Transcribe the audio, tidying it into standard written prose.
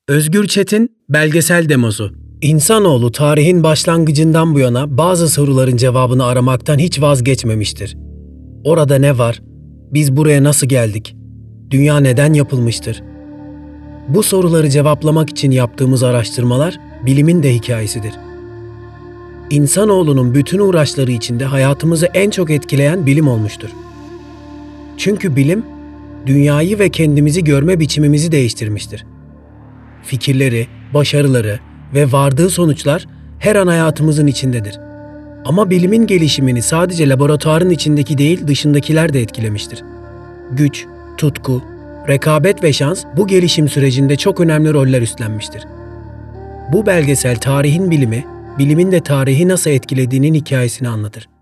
Özgür Çetin, belgesel demosu. İnsanoğlu tarihin başlangıcından bu yana bazı soruların cevabını aramaktan hiç vazgeçmemiştir. Orada ne var? Biz buraya nasıl geldik? Dünya neden yapılmıştır? Bu soruları cevaplamak için yaptığımız araştırmalar bilimin de hikayesidir. İnsanoğlunun bütün uğraşları içinde hayatımızı en çok etkileyen bilim olmuştur. Çünkü bilim, dünyayı ve kendimizi görme biçimimizi değiştirmiştir. Fikirleri, başarıları ve vardığı sonuçlar her an hayatımızın içindedir. Ama bilimin gelişimini sadece laboratuvarın içindeki değil dışındakiler de etkilemiştir. Güç, tutku, rekabet ve şans bu gelişim sürecinde çok önemli roller üstlenmiştir. Bu belgesel tarihin bilimi, bilimin de tarihi nasıl etkilediğinin hikayesini anlatır.